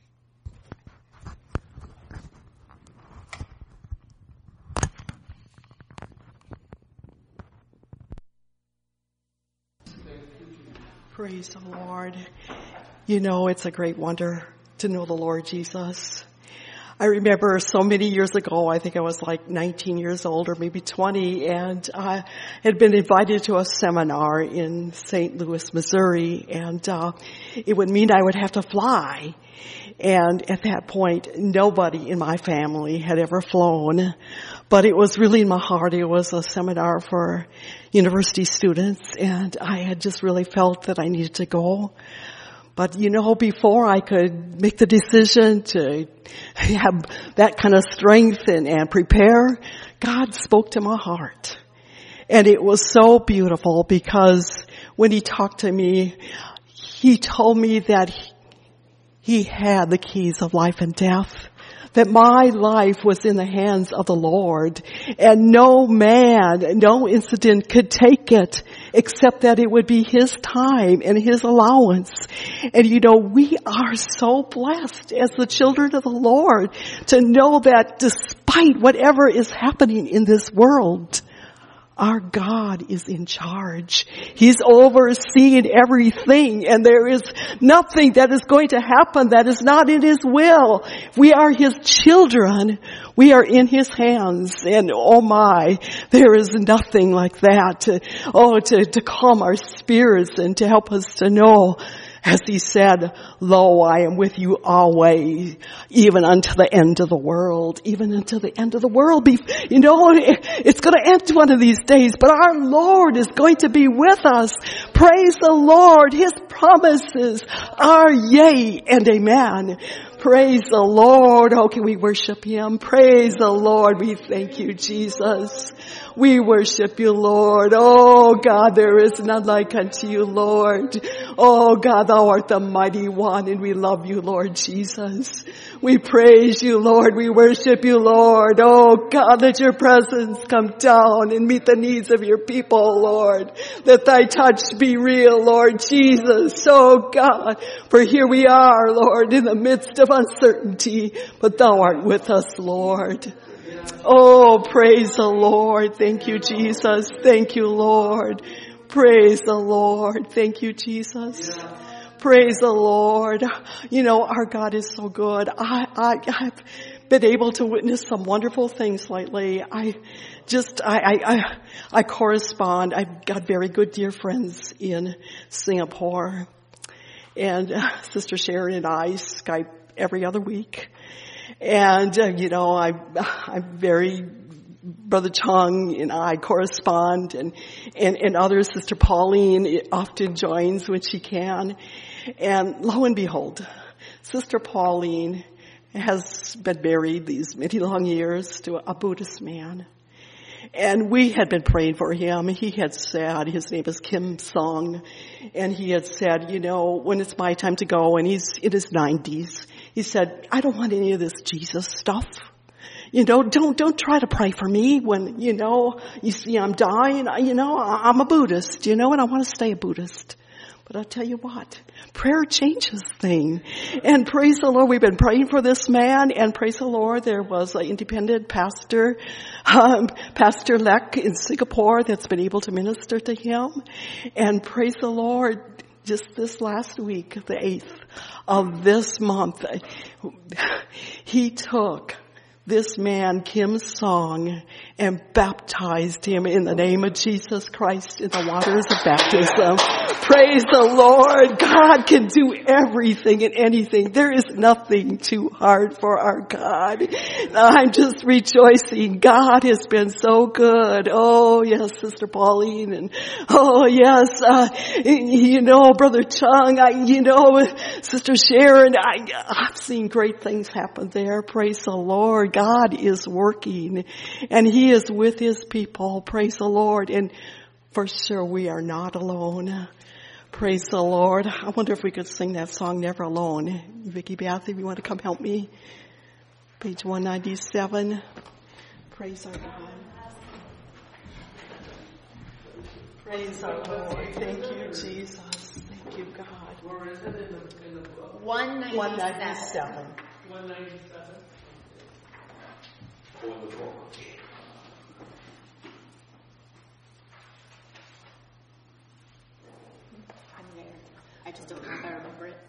Praise the Lord. You know, it's a great wonder to know the Lord Jesus. I remember so many years ago, I think I was like nineteen years old or maybe twenty, and I had been invited to a seminar in Saint Louis, Missouri, and uh, it would mean I would have to fly. And at that point, nobody in my family had ever flown, but it was really in my heart. It was a seminar for university students, and I had just really felt that I needed to go. But, you know, before I could make the decision to have that kind of strength and, and prepare, God spoke to my heart. And it was so beautiful because when he talked to me, he told me that he, he had the keys of life and death, that my life was in the hands of the Lord, and no man, no incident could take it except that it would be his time and his allowance. And you know, we are so blessed as the children of the Lord to know that despite whatever is happening in this world, our God is in charge. He's overseeing everything, and there is nothing that is going to happen that is not in his will. We are his children. We are in his hands, and oh my, there is nothing like that to, oh, to, to calm our spirits and to help us to know, as he said, lo, I am with you always, even unto the end of the world, even until the end of the world. You know, it's going to end one of these days, but our Lord is going to be with us. Praise the Lord. His promises are yea and amen. Praise the Lord. Oh, can we worship him? Praise the Lord. We thank you, Jesus. We worship you, Lord. Oh, God, there is none like unto you, Lord. Oh, God, thou art the mighty one, and we love you, Lord Jesus. We praise you, Lord. We worship you, Lord. Oh, God, let your presence come down and meet the needs of your people, Lord. Let thy touch be real, Lord Jesus. Oh, God, for here we are, Lord, in the midst of uncertainty, but thou art with us, Lord. Oh, praise the Lord. Thank you, Jesus. Thank you, Lord. Praise the Lord. Thank you, Jesus. Praise the Lord. You know, our God is so good. I, I, I've been able to witness some wonderful things lately. I just, I, I, I, I correspond. I've got very good dear friends in Singapore. And uh, Sister Sharon and I Skype every other week. And, uh, you know, I, I'm very, Brother Chung and I correspond, and, and, and others, Sister Pauline often joins when she can. And lo and behold, Sister Pauline has been married these many long years to a Buddhist man. And we had been praying for him. He had said, his name is Kim Song, and he had said, you know, when it's my time to go, and he's in his nineties, he said, I don't want any of this Jesus stuff. You know, don't, don't try to pray for me when, you know, you see I'm dying. You know, I'm a Buddhist, you know, and I want to stay a Buddhist. But I'll tell you what, prayer changes things. And praise the Lord, we've been praying for this man, and praise the Lord, there was an independent pastor, um, Pastor Lek in Singapore that's been able to minister to him. And praise the Lord, just this last week, the eighth of this month, he took this man, Kim Song, and baptized him in the name of Jesus Christ in the waters of baptism. Praise the Lord. God can do everything and anything. There is nothing too hard for our God. I'm just rejoicing. God has been so good. Oh, yes, Sister Pauline. And oh, yes, uh, you know, Brother Chung, I, you know, Sister Sharon, I, I've seen great things happen there. Praise the Lord. God is working and He is with His people. Praise the Lord. And for sure we are not alone. Praise the Lord. I wonder if we could sing that song, Never Alone. Vicki Bath, if you want to come help me. Page one ninety-seven. Praise our God. Praise our Lord. Thank you, Jesus. Thank you, God. Where is it in the, in the book? one ninety-seven. one ninety-seven. I'm there. I just don't know if I remember it.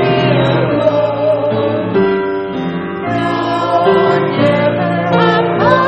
Never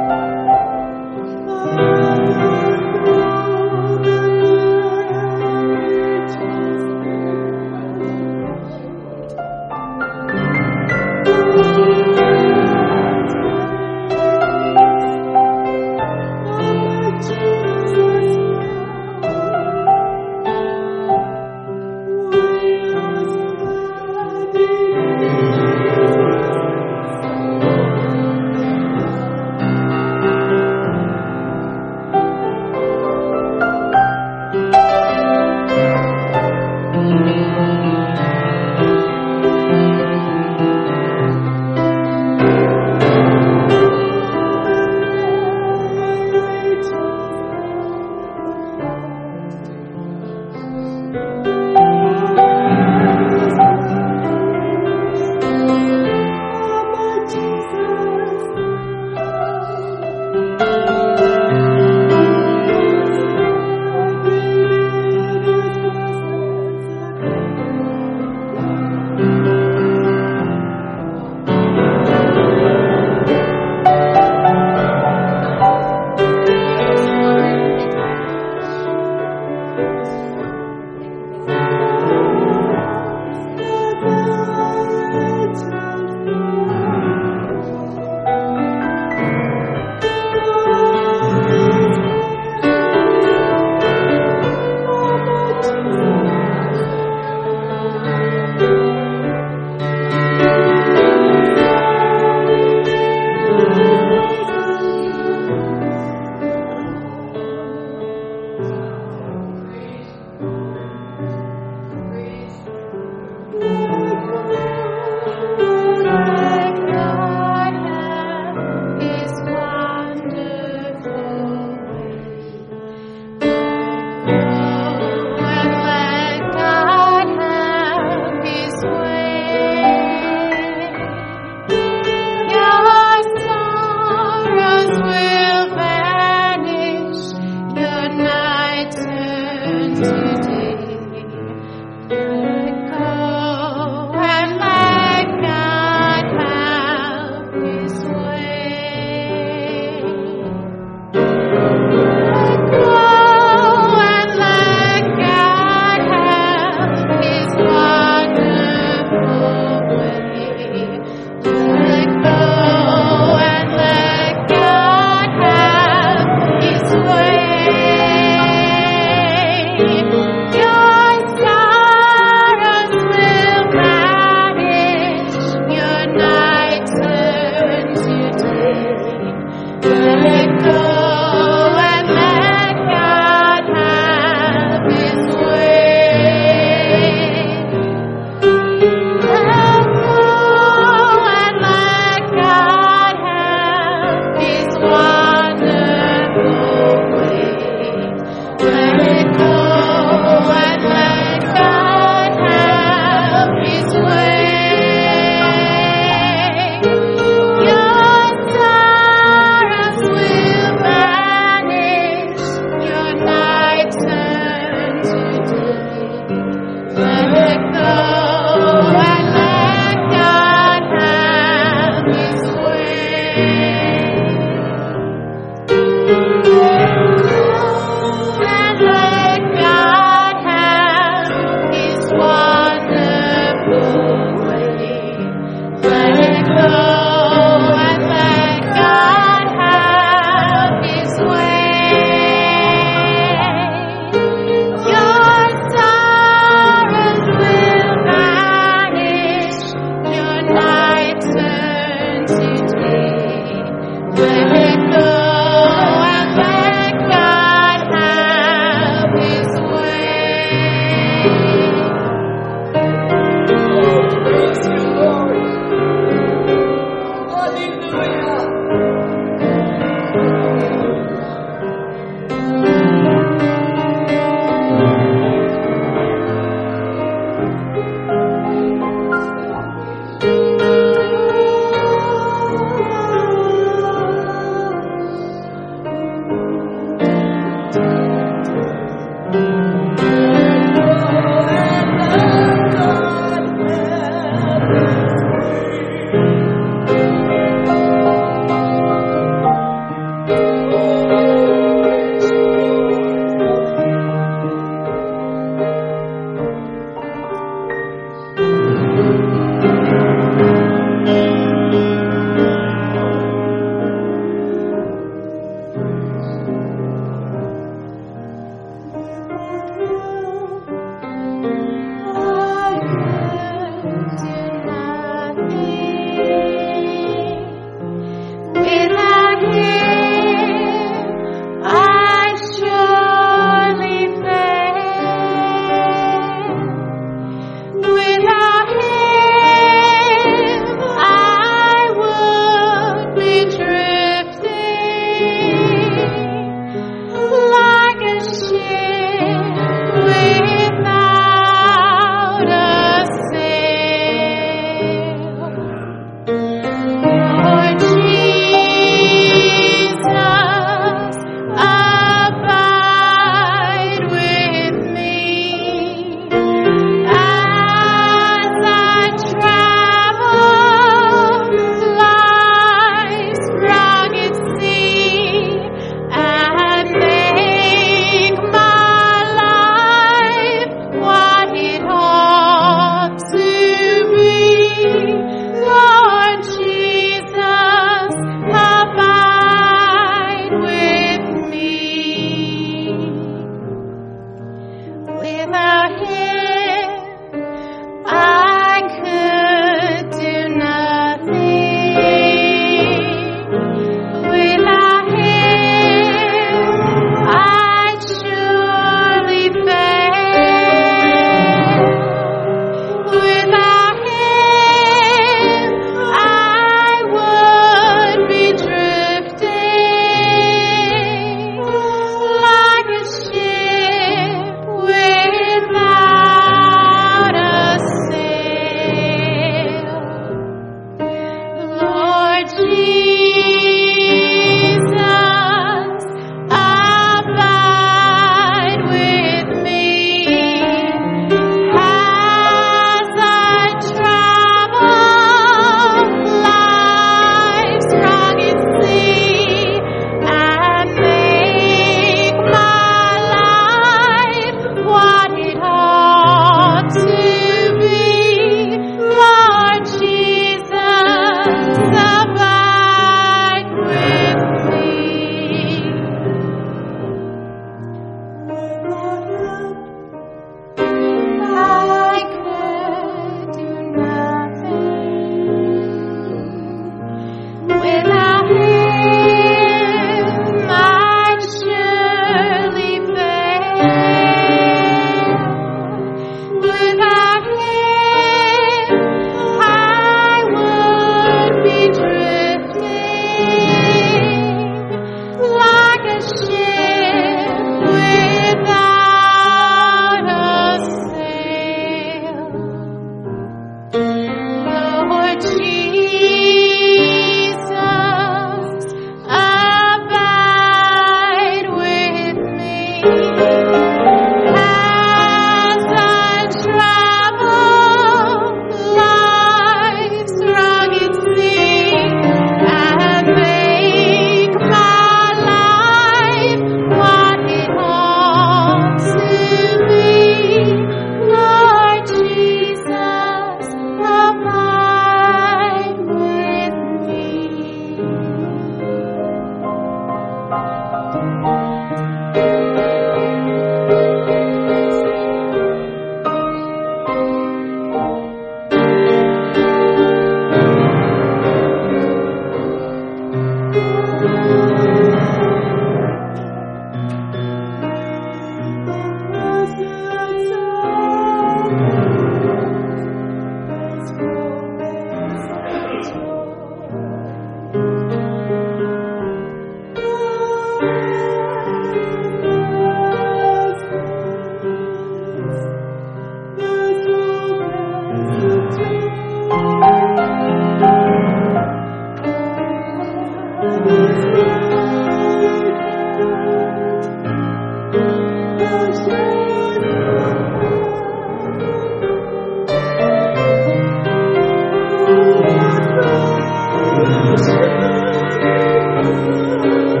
Lord.